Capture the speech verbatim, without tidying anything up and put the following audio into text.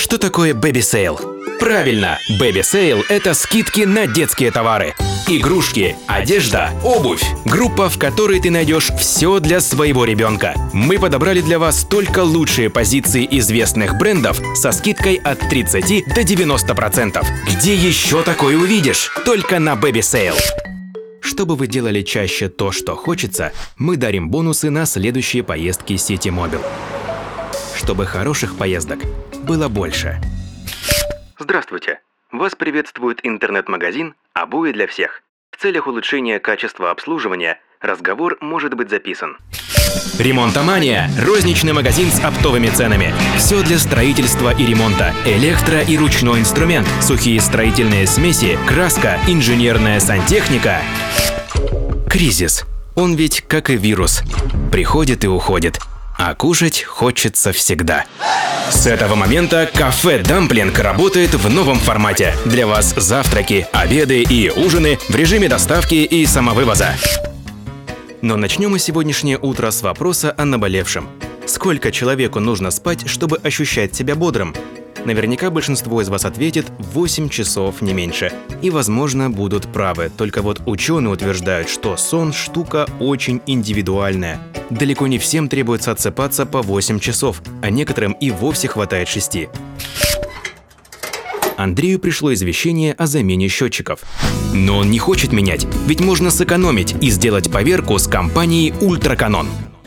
Что такое Baby Sale? Правильно, Baby Sale – это скидки на детские товары. Игрушки, одежда, обувь. Группа, в которой ты найдешь все для своего ребенка. Мы подобрали для вас только лучшие позиции известных брендов со скидкой от тридцати до девяноста процентов. Где еще такое увидишь? Только на Baby Sale. Чтобы вы делали чаще то, что хочется, мы дарим бонусы на следующие поездки Ситимобил. Чтобы хороших поездок было больше. Здравствуйте! Вас приветствует интернет-магазин «Обои для всех». В целях улучшения качества обслуживания разговор может быть записан. Ремонтомания – розничный магазин с оптовыми ценами. Все для строительства и ремонта. Электро- и ручной инструмент, сухие строительные смеси, краска, инженерная сантехника. Кризис. Он ведь как и вирус. Приходит и уходит. А кушать хочется всегда. С этого момента кафе «Дамплинг» работает в новом формате. Для вас завтраки, обеды и ужины в режиме доставки и самовывоза. Но начнем мы сегодняшнее утро с вопроса о наболевшем. Сколько человеку нужно спать, чтобы ощущать себя бодрым? Наверняка большинство из вас ответит восемь часов, не меньше. И, возможно, будут правы. Только вот ученые утверждают, что сон – штука очень индивидуальная. Далеко не всем требуется отсыпаться по восемь часов, а некоторым и вовсе хватает шести. Андрею пришло извещение о замене счетчиков. Но он не хочет менять, ведь можно сэкономить и сделать поверку с компанией «Ультраканон».